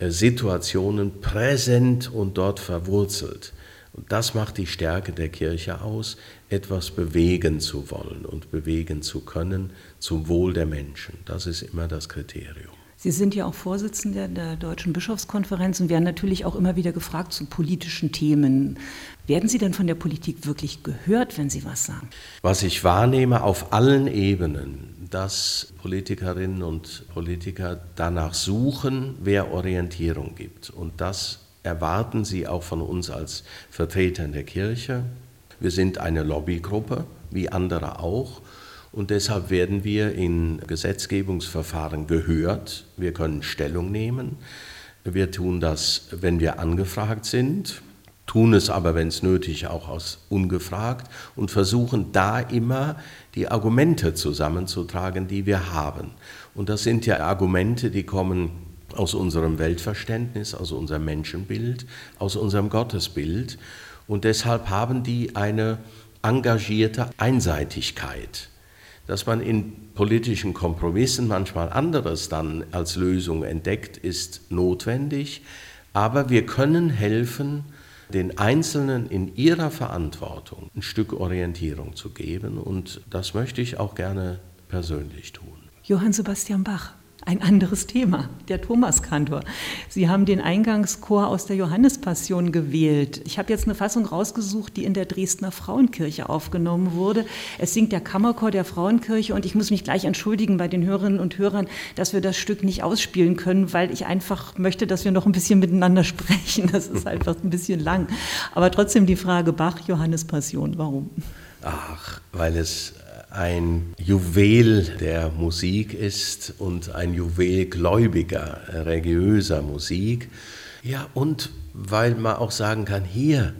Situationen präsent und dort verwurzelt. Und das macht die Stärke der Kirche aus, etwas bewegen zu wollen und bewegen zu können zum Wohl der Menschen. Das ist immer das Kriterium. Sie sind ja auch Vorsitzender der Deutschen Bischofskonferenz und werden natürlich auch immer wieder gefragt zu politischen Themen. Werden Sie denn von der Politik wirklich gehört, wenn Sie was sagen? Was ich wahrnehme auf allen Ebenen, dass Politikerinnen und Politiker danach suchen, wer Orientierung gibt. Und das erwarten sie auch von uns als Vertretern der Kirche. Wir sind eine Lobbygruppe, wie andere auch. Und deshalb werden wir in Gesetzgebungsverfahren gehört. Wir können Stellung nehmen. Wir tun das, wenn wir angefragt sind, tun es aber, wenn es nötig, auch aus ungefragt und versuchen da immer die Argumente zusammenzutragen, die wir haben. Und das sind ja Argumente, die kommen aus unserem Weltverständnis, aus unserem Menschenbild, aus unserem Gottesbild. Und deshalb haben die eine engagierte Einseitigkeit. Dass man in politischen Kompromissen manchmal anderes dann als Lösung entdeckt, ist notwendig. Aber wir können helfen, den Einzelnen in ihrer Verantwortung ein Stück Orientierung zu geben. Und das möchte ich auch gerne persönlich tun. Johann Sebastian Bach. Ein anderes Thema, der Thomaskantor. Sie haben den Eingangschor aus der Johannespassion gewählt. Ich habe jetzt eine Fassung rausgesucht, die in der Dresdner Frauenkirche aufgenommen wurde. Es singt der Kammerchor der Frauenkirche und ich muss mich gleich entschuldigen bei den Hörerinnen und Hörern, dass wir das Stück nicht ausspielen können, weil ich einfach möchte, dass wir noch ein bisschen miteinander sprechen. Das ist einfach ein bisschen lang. Aber trotzdem die Frage Bach, Johannespassion, warum? Ach, weil es ein Juwel der Musik ist und ein Juwel gläubiger, religiöser Musik. Ja, und weil man auch sagen kann, hier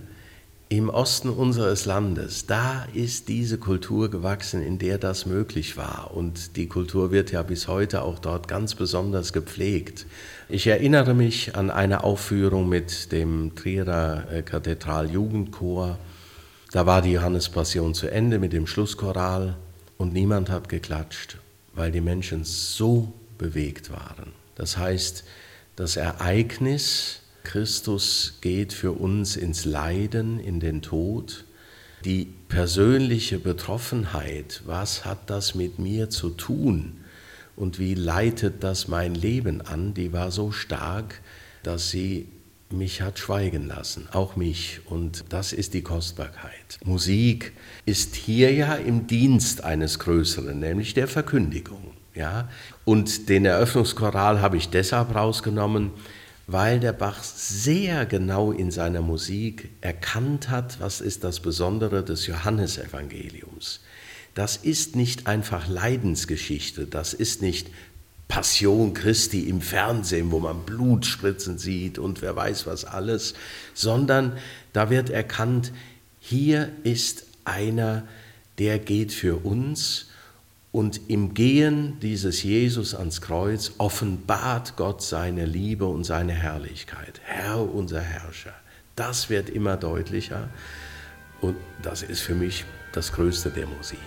im Osten unseres Landes, da ist diese Kultur gewachsen, in der das möglich war. Und die Kultur wird ja bis heute auch dort ganz besonders gepflegt. Ich erinnere mich an eine Aufführung mit dem Trierer Kathedraljugendchor. Da war die Johannespassion zu Ende mit dem Schlusschoral und niemand hat geklatscht, weil die Menschen so bewegt waren. Das heißt, das Ereignis, Christus geht für uns ins Leiden, in den Tod, die persönliche Betroffenheit, was hat das mit mir zu tun und wie leitet das mein Leben an, die war so stark, dass sie mich hat schweigen lassen, auch mich. Und das ist die Kostbarkeit. Musik ist hier ja im Dienst eines Größeren, nämlich der Verkündigung. Ja? Und den Eröffnungschoral habe ich deshalb rausgenommen, weil der Bach sehr genau in seiner Musik erkannt hat, was ist das Besondere des Johannesevangeliums. Das ist nicht einfach Leidensgeschichte, das ist nicht Passion Christi im Fernsehen, wo man Blut spritzen sieht und wer weiß was alles, sondern da wird erkannt, hier ist einer, der geht für uns und im Gehen dieses Jesus ans Kreuz offenbart Gott seine Liebe und seine Herrlichkeit. Herr, unser Herrscher, das wird immer deutlicher. Und das ist für mich das Größte der Musik.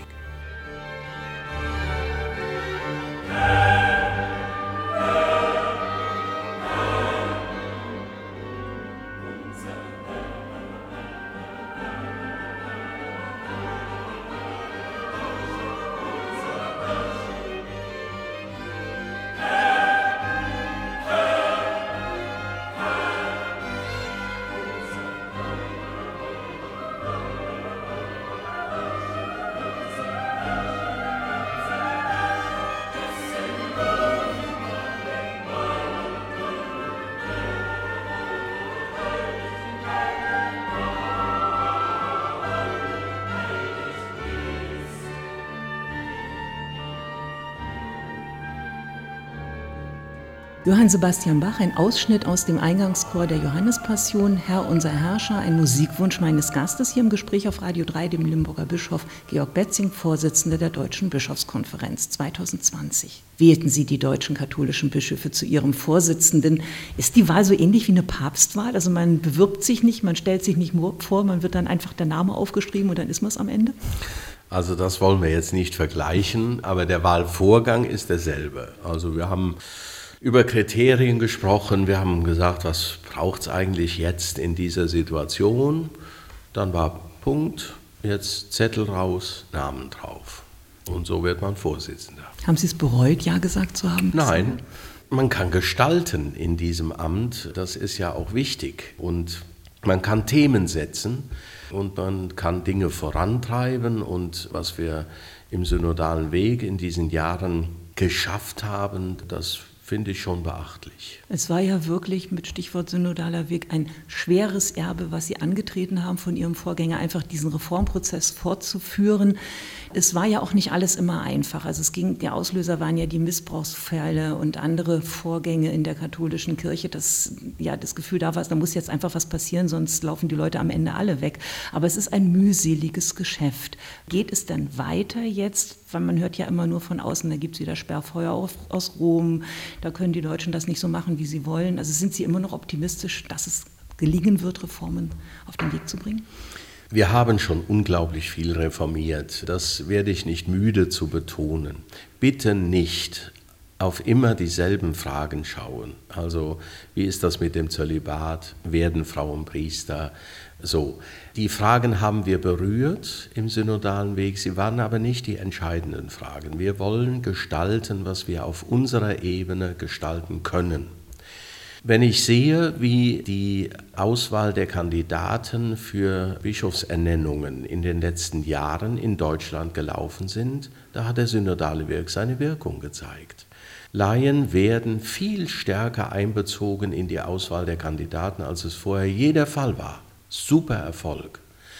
Johann Sebastian Bach, ein Ausschnitt aus dem Eingangschor der Johannespassion, Herr unser Herrscher, ein Musikwunsch meines Gastes hier im Gespräch auf Radio drei, dem Limburger Bischof Georg Betzing, Vorsitzender der Deutschen Bischofskonferenz zwanzig zwanzig. Wählten Sie die deutschen katholischen Bischöfe zu Ihrem Vorsitzenden. Ist die Wahl so ähnlich wie eine Papstwahl? Also man bewirbt sich nicht, man stellt sich nicht vor, man wird dann einfach der Name aufgeschrieben und dann ist man es am Ende? Also das wollen wir jetzt nicht vergleichen, aber der Wahlvorgang ist derselbe. Also wir haben über Kriterien gesprochen. Wir haben gesagt, was braucht es eigentlich jetzt in dieser Situation? Dann war Punkt, jetzt Zettel raus, Namen drauf. Und so wird man Vorsitzender. Haben Sie es bereut, ja gesagt zu haben? Nein, man kann gestalten in diesem Amt. Das ist ja auch wichtig. Und man kann Themen setzen und man kann Dinge vorantreiben. Und was wir im synodalen Weg in diesen Jahren geschafft haben, das finde ich schon beachtlich. Es war ja wirklich mit Stichwort synodaler Weg ein schweres Erbe, was Sie angetreten haben von Ihrem Vorgänger, einfach diesen Reformprozess fortzuführen. Es war ja auch nicht alles immer einfach. Also es ging, der Auslöser waren ja die Missbrauchsfälle und andere Vorgänge in der katholischen Kirche, dass ja das Gefühl da war, da muss jetzt einfach was passieren, sonst laufen die Leute am Ende alle weg. Aber es ist ein mühseliges Geschäft. Geht es dann weiter jetzt? Weil man hört ja immer nur von außen, da gibt es wieder Sperrfeuer aus, aus Rom, da können die Deutschen das nicht so machen, wie sie wollen. Also sind Sie immer noch optimistisch, dass es gelingen wird, Reformen auf den Weg zu bringen? Wir haben schon unglaublich viel reformiert. Das werde ich nicht müde zu betonen. Bitte nicht auf immer dieselben Fragen schauen. Also wie ist das mit dem Zölibat? Werden Frauen Priester? So, die Fragen haben wir berührt im synodalen Weg. Sie waren aber nicht die entscheidenden Fragen. Wir wollen gestalten, was wir auf unserer Ebene gestalten können. Wenn ich sehe, wie die Auswahl der Kandidaten für Bischofsernennungen in den letzten Jahren in Deutschland gelaufen sind, da hat der synodale Weg seine Wirkung gezeigt. Laien werden viel stärker einbezogen in die Auswahl der Kandidaten, als es vorher je der Fall war. Super Erfolg.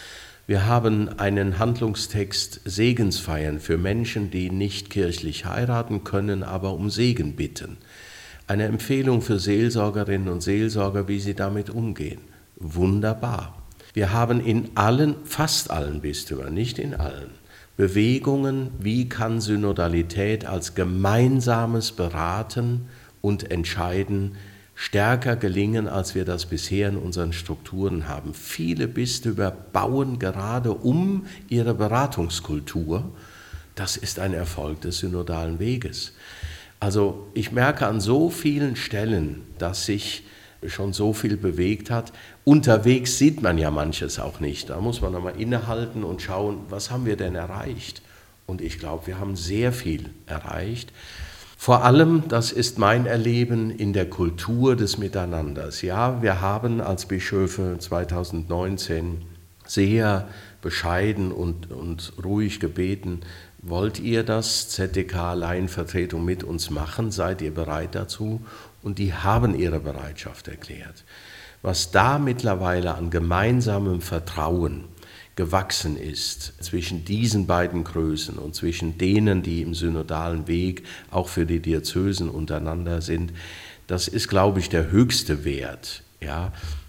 Wir haben einen Handlungstext Segensfeiern für Menschen, die nicht kirchlich heiraten können, aber um Segen bitten. Eine Empfehlung für Seelsorgerinnen und Seelsorger, wie sie damit umgehen. Wunderbar. Wir haben in allen, fast allen Bistümern, nicht in allen, Bewegungen, wie kann Synodalität als gemeinsames Beraten und Entscheiden stärker gelingen, als wir das bisher in unseren Strukturen haben. Viele Bistümer bauen gerade um ihre Beratungskultur. Das ist ein Erfolg des synodalen Weges. Also ich merke an so vielen Stellen, dass sich schon so viel bewegt hat. Unterwegs sieht man ja manches auch nicht. Da muss man nochmal innehalten und schauen, was haben wir denn erreicht? Und ich glaube, wir haben sehr viel erreicht. Vor allem, das ist mein Erleben in der Kultur des Miteinanders. Ja, wir haben als Bischöfe zweitausendneunzehn sehr bescheiden und, und ruhig gebeten, wollt ihr das Z D K-Laienvertretung mit uns machen? Seid ihr bereit dazu? Und die haben ihre Bereitschaft erklärt. Was da mittlerweile an gemeinsamem Vertrauen gewachsen ist zwischen diesen beiden Größen und zwischen denen, die im synodalen Weg auch für die Diözesen untereinander sind, das ist, glaube ich, der höchste Wert. Ja.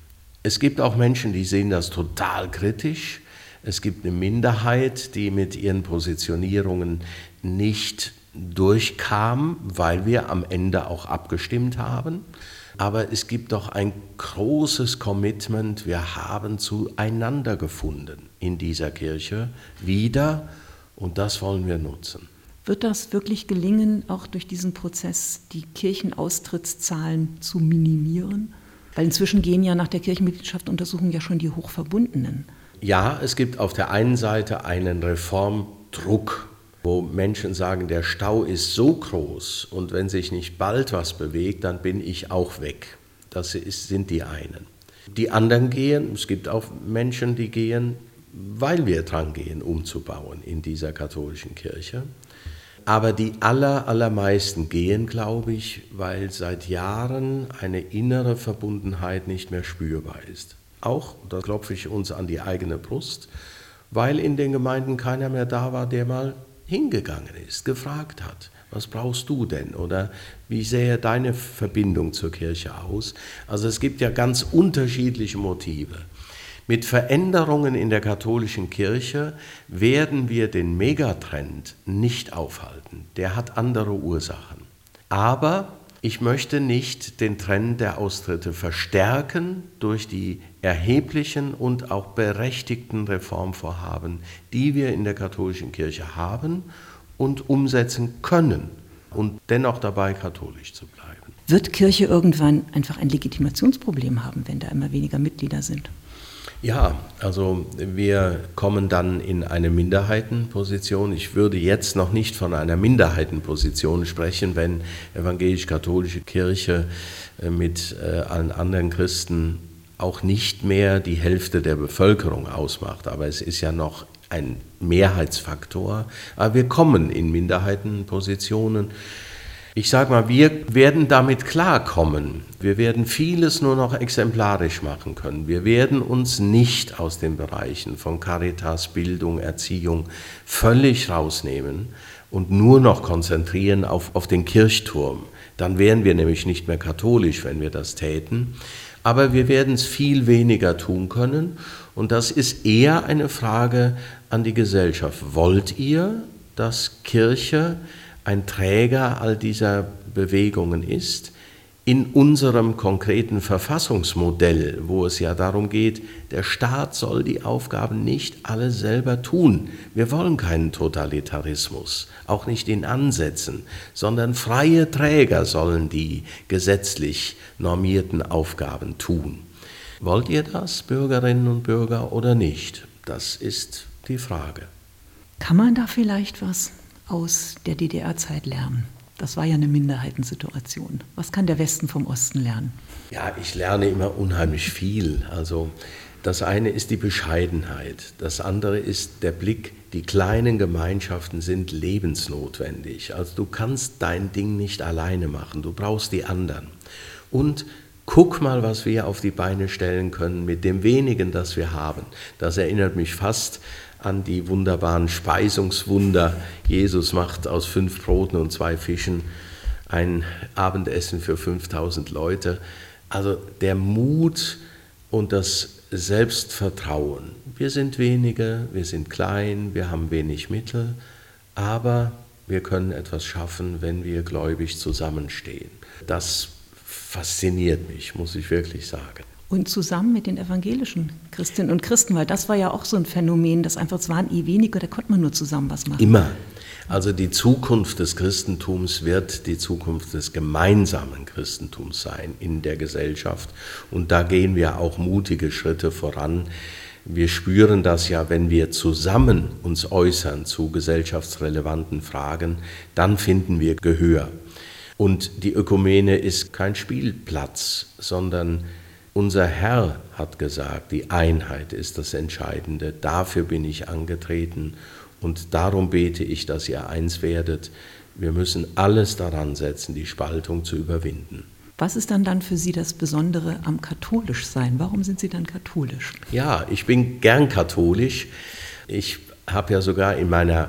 Es gibt auch Menschen, die sehen das total kritisch. Es gibt eine Minderheit, die mit ihren Positionierungen nicht durchkam, weil wir am Ende auch abgestimmt haben. Aber es gibt doch ein großes Commitment, wir haben zueinander gefunden in dieser Kirche wieder und das wollen wir nutzen. Wird das wirklich gelingen, auch durch diesen Prozess die Kirchenaustrittszahlen zu minimieren? Weil inzwischen gehen ja nach der Kirchenmitgliedschaft Untersuchungen ja schon die Hochverbundenen. Ja, es gibt auf der einen Seite einen Reformdruck, wo Menschen sagen, der Stau ist so groß und wenn sich nicht bald was bewegt, dann bin ich auch weg. Das ist, sind die einen. Die anderen gehen, es gibt auch Menschen, die gehen, weil wir dran gehen, umzubauen in dieser katholischen Kirche. Aber die aller, allermeisten gehen, glaube ich, weil seit Jahren eine innere Verbundenheit nicht mehr spürbar ist. Auch, da klopfe ich uns an die eigene Brust, weil in den Gemeinden keiner mehr da war, der mal hingegangen ist, gefragt hat, was brauchst du denn? Oder wie sähe deine Verbindung zur Kirche aus? Also es gibt ja ganz unterschiedliche Motive. Mit Veränderungen in der katholischen Kirche werden wir den Megatrend nicht aufhalten. Der hat andere Ursachen. Aber ich möchte nicht den Trend der Austritte verstärken durch die erheblichen und auch berechtigten Reformvorhaben, die wir in der katholischen Kirche haben und umsetzen können und dennoch dabei katholisch zu bleiben. Wird Kirche irgendwann einfach ein Legitimationsproblem haben, wenn da immer weniger Mitglieder sind? Ja, also wir kommen dann in eine Minderheitenposition. Ich würde jetzt noch nicht von einer Minderheitenposition sprechen, wenn evangelisch-katholische Kirche mit allen anderen Christen auch nicht mehr die Hälfte der Bevölkerung ausmacht. Aber es ist ja noch ein Mehrheitsfaktor. Aber wir kommen in Minderheitenpositionen. Ich sage mal, wir werden damit klarkommen. Wir werden vieles nur noch exemplarisch machen können. Wir werden uns nicht aus den Bereichen von Caritas, Bildung, Erziehung völlig rausnehmen und nur noch konzentrieren auf, auf den Kirchturm. Dann wären wir nämlich nicht mehr katholisch, wenn wir das täten. Aber wir werden es viel weniger tun können. Und das ist eher eine Frage an die Gesellschaft. Wollt ihr, dass Kirche ein Träger all dieser Bewegungen ist, in unserem konkreten Verfassungsmodell, wo es ja darum geht, der Staat soll die Aufgaben nicht alle selber tun. Wir wollen keinen Totalitarismus, auch nicht in Ansätzen, sondern freie Träger sollen die gesetzlich normierten Aufgaben tun. Wollt ihr das, Bürgerinnen und Bürger, oder nicht? Das ist die Frage. Kann man da vielleicht was aus der D D R-Zeit lernen? Das war ja eine Minderheitensituation. Was kann der Westen vom Osten lernen? Ja, ich lerne immer unheimlich viel. Also das eine ist die Bescheidenheit, das andere ist der Blick, die kleinen Gemeinschaften sind lebensnotwendig. Also du kannst dein Ding nicht alleine machen, du brauchst die anderen. Und guck mal, was wir auf die Beine stellen können mit dem wenigen, das wir haben. Das erinnert mich fast an die wunderbaren Speisungswunder. Jesus macht aus fünf Broten und zwei Fischen ein Abendessen für fünftausend Leute. Also der Mut und das Selbstvertrauen. Wir sind wenige, wir sind klein, wir haben wenig Mittel, aber wir können etwas schaffen, wenn wir gläubig zusammenstehen. Das fasziniert mich, muss ich wirklich sagen. Und zusammen mit den evangelischen Christinnen und Christen, weil das war ja auch so ein Phänomen, dass einfach, es waren eh weniger, da konnte man nur zusammen was machen. Immer. Also die Zukunft des Christentums wird die Zukunft des gemeinsamen Christentums sein in der Gesellschaft. Und da gehen wir auch mutige Schritte voran. Wir spüren das ja, wenn wir zusammen uns äußern zu gesellschaftsrelevanten Fragen, dann finden wir Gehör. Und die Ökumene ist kein Spielplatz, sondern unser Herr hat gesagt, die Einheit ist das Entscheidende. Dafür bin ich angetreten und darum bete ich, dass ihr eins werdet. Wir müssen alles daran setzen, die Spaltung zu überwinden. Was ist dann dann für Sie das Besondere am Katholischsein? Warum sind Sie dann katholisch? Ja, ich bin gern katholisch. Ich habe ja sogar in meiner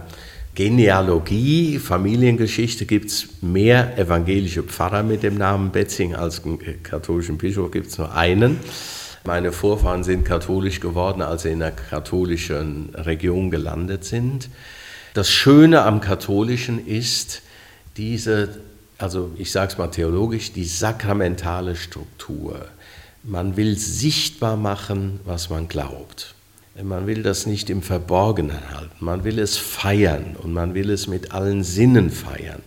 Genealogie, Familiengeschichte, gibt es mehr evangelische Pfarrer mit dem Namen Betzing als katholischen Bischof, gibt es nur einen. Meine Vorfahren sind katholisch geworden, als sie in einer katholischen Region gelandet sind. Das Schöne am Katholischen ist diese also ich sage es mal theologisch, die sakramentale Struktur. Man will sichtbar machen, was man glaubt. Man will das nicht im Verborgenen halten. Man will es feiern und man will es mit allen Sinnen feiern.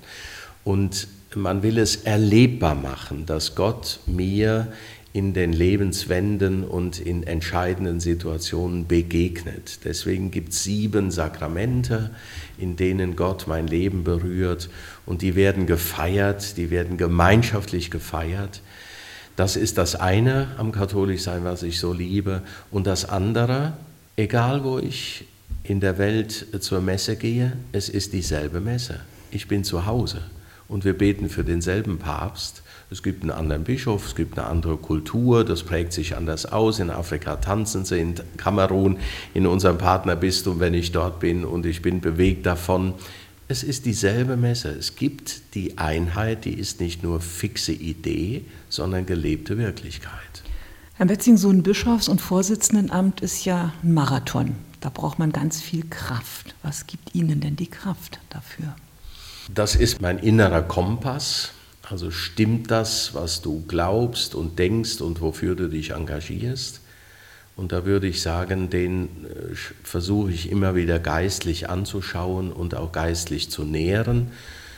Und man will es erlebbar machen, dass Gott mir in den Lebenswenden und in entscheidenden Situationen begegnet. Deswegen gibt es sieben Sakramente, in denen Gott mein Leben berührt und die werden gefeiert, die werden gemeinschaftlich gefeiert. Das ist das eine am Katholischsein, was ich so liebe. Und das andere, egal wo ich in der Welt zur Messe gehe, es ist dieselbe Messe. Ich bin zu Hause und wir beten für denselben Papst. Es gibt einen anderen Bischof, es gibt eine andere Kultur, das prägt sich anders aus. In Afrika tanzen sie, in Kamerun, in unserem Partnerbistum, wenn ich dort bin und ich bin bewegt davon. Es ist dieselbe Messe. Es gibt die Einheit, die ist nicht nur fixe Idee, sondern gelebte Wirklichkeit. Herr Betzing, so ein Bischofs- und Vorsitzendenamt ist ja ein Marathon. Da braucht man ganz viel Kraft. Was gibt Ihnen denn die Kraft dafür? Das ist mein innerer Kompass. Also stimmt das, was du glaubst und denkst und wofür du dich engagierst? Und da würde ich sagen, den versuche ich immer wieder geistlich anzuschauen und auch geistlich zu nähren.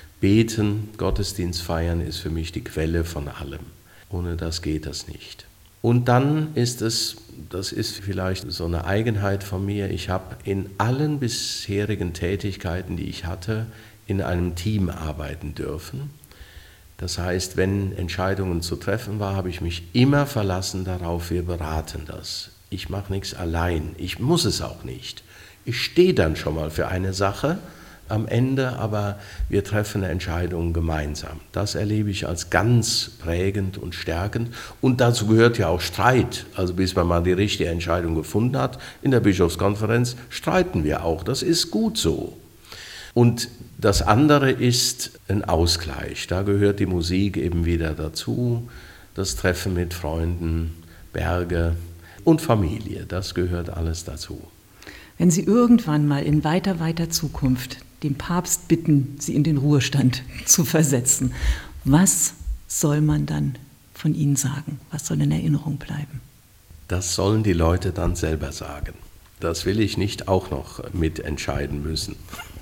Beten, Gottesdienst feiern ist für mich die Quelle von allem. Ohne das geht das nicht. Und dann ist es, das ist vielleicht so eine Eigenheit von mir, ich habe in allen bisherigen Tätigkeiten, die ich hatte, in einem Team arbeiten dürfen. Das heißt, wenn Entscheidungen zu treffen waren, habe ich mich immer verlassen darauf, wir beraten das. Ich mache nichts allein, ich muss es auch nicht. Ich stehe dann schon mal für eine Sache am Ende, aber wir treffen Entscheidungen gemeinsam. Das erlebe ich als ganz prägend und stärkend. Und dazu gehört ja auch Streit. Also bis man mal die richtige Entscheidung gefunden hat, in der Bischofskonferenz streiten wir auch. Das ist gut so. Und das andere ist ein Ausgleich. Da gehört die Musik eben wieder dazu, das Treffen mit Freunden, Berge und Familie, das gehört alles dazu. Wenn Sie irgendwann mal in weiter, weiter Zukunft den Papst bitten, Sie in den Ruhestand zu versetzen, was soll man dann von Ihnen sagen? Was soll in Erinnerung bleiben? Das sollen die Leute dann selber sagen. Das will ich nicht auch noch mitentscheiden müssen.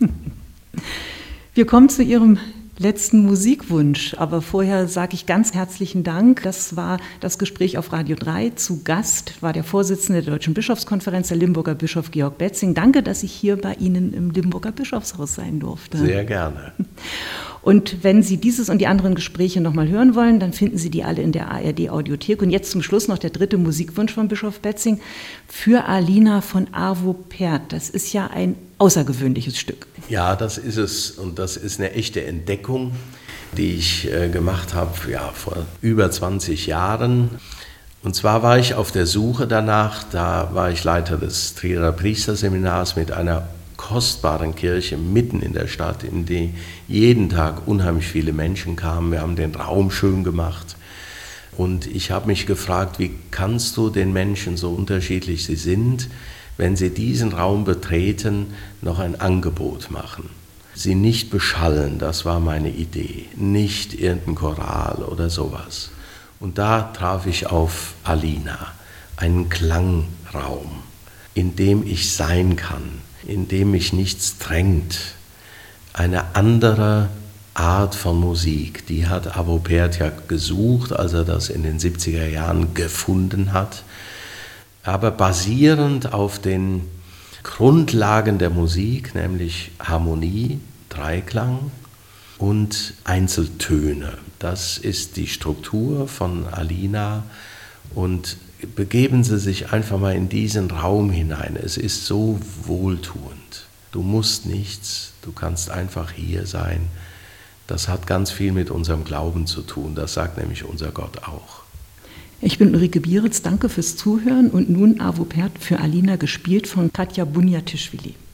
Wir kommen zu Ihrem letzten Musikwunsch, aber vorher sage ich ganz herzlichen Dank. Das war das Gespräch auf Radio drei. Zu Gast war der Vorsitzende der Deutschen Bischofskonferenz, der Limburger Bischof Georg Betzing. Danke, dass ich hier bei Ihnen im Limburger Bischofshaus sein durfte. Sehr gerne. Und wenn Sie dieses und die anderen Gespräche nochmal hören wollen, dann finden Sie die alle in der A R D-Audiothek. Und jetzt zum Schluss noch der dritte Musikwunsch von Bischof Betzing für Alina von Arvo Pärt. Das ist ja ein außergewöhnliches Stück. Ja, das ist es. Und das ist eine echte Entdeckung, die ich äh, gemacht habe ja, vor über zwanzig Jahren. Und zwar war ich auf der Suche danach, da war ich Leiter des Trierer Priesterseminars mit einer kostbaren Kirche mitten in der Stadt, in die jeden Tag unheimlich viele Menschen kamen. Wir haben den Raum schön gemacht. Und ich habe mich gefragt, wie kannst du den Menschen, so unterschiedlich sie sind, wenn sie diesen Raum betreten, noch ein Angebot machen? Sie nicht beschallen, das war meine Idee, nicht irgendein Choral oder sowas. Und da traf ich auf Alina, einen Klangraum, in dem ich sein kann, in dem mich nichts drängt. Eine andere Art von Musik, die hat Arvo Pärt ja gesucht, als er das in den siebziger Jahren gefunden hat. Aber basierend auf den Grundlagen der Musik, nämlich Harmonie, Dreiklang und Einzeltöne. Das ist die Struktur von Alina und begeben Sie sich einfach mal in diesen Raum hinein. Es ist so wohltuend. Du musst nichts, du kannst einfach hier sein. Das hat ganz viel mit unserem Glauben zu tun. Das sagt nämlich unser Gott auch. Ich bin Ulrike Bieritz, danke fürs Zuhören und nun Arvo Pärt für Alina gespielt von Katja Bunyatischvili.